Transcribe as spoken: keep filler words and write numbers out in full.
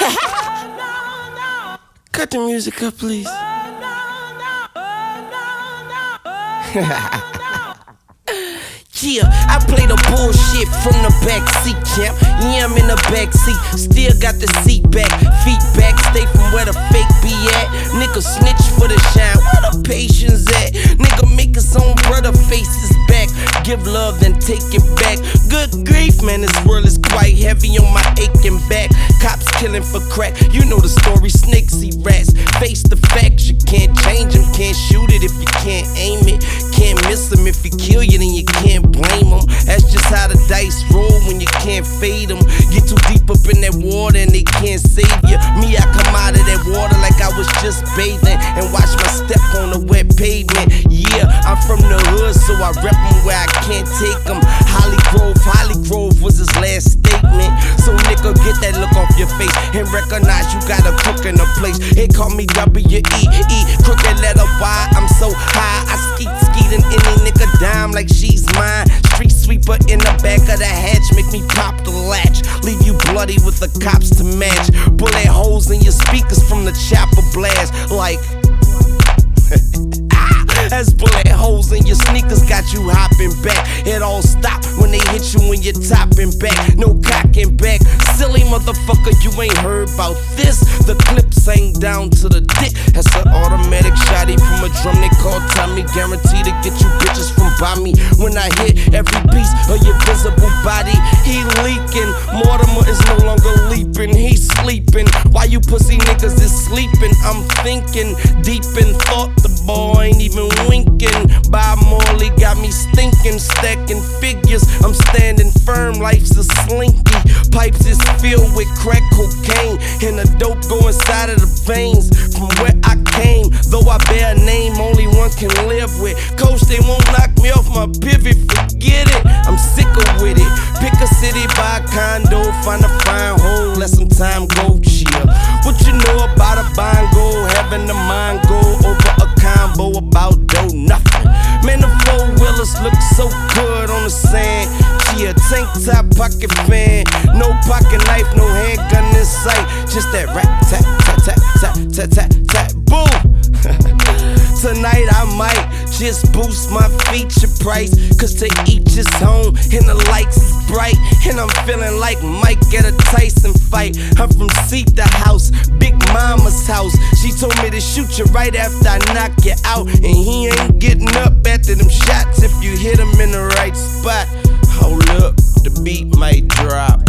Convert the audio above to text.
Cut the music up, please. Yeah, I play the bullshit from the backseat, champ. Yeah, I'm in the backseat, still got the seat back, feet back, stay from where the fake be at. Nigga snitch for the shine, where the patience at? Nigga make his own brother face his back, give love then take it back. Good grief, man, this world is quite heavy on my aching back. Cops killing for crack, you know the story, snakes eat rats. Face the facts, you can't change them, can't shoot it if you can't aim it. Can't miss them, if he kill you then you can't blame them. That's just how the dice roll when you can't fade them. Get too deep up in that water and they can't save you. Me, I come out of that water like I was just bathing and watch my step on the wet pavement. Yeah, I'm from the hood, so I rep them where I can't take them. Holly Grove, Holly Grove was his last statement. So nigga, get that look off your face and recognize you got a cook in the place. They call me W E E, crooked letter Y, I'm so high. I skeet skeet and any nigga dime like she's mine. Street sweeper in the back of the hatch, make me pop the latch. Leave you bloody with the cops to match. Bullet holes in your speakers from the chopper blast. Like As bullet holes in your sneakers got you hopping back. It all stop when they hit you when you're topping back. No cocking back. Silly motherfucker, you ain't heard about this. The clip sang down to the dick. That's an automatic shotty from a drum they call Tommy. Guaranteed to get you bitches from by me. When I hit every piece of your visible body, he leaking. Mortimer is no longer leaping, he's sleeping. Why you pussy niggas is sleeping? I'm thinking deep in thought. The boy ain't even winking. Bob Marley got me stinking, stacking figures. I'm standing firm, life's a slinky. Pipes is filled with crack cocaine, and the dope go inside of the veins. From where I came, though I bear a name only one can live with. Coach, they won't knock me off my pivot, forget it. I'm sicker with it. Pick a city, buy a condo, find a fine hole, let some time go, chill. What you know about a bongo, having the mind go over a combo about dough, nothing. Man, the four-wheelers look so good on the sand. Yeah, tank top, pocket fan, no pocket knife, no handgun in sight. Just that rap, tap, tap, tap, tap, tap, tap, tap, boom. Tonight I might just boost my feature price, cause to each his own and the lights is bright. And I'm feeling like Mike at a Tyson fight. I'm from Seat the House, Big Mama's house. She told me to shoot you right after I knock you out, and he ain't getting up after them shots if you hit him in the right spot. Hold up, the beat might drop.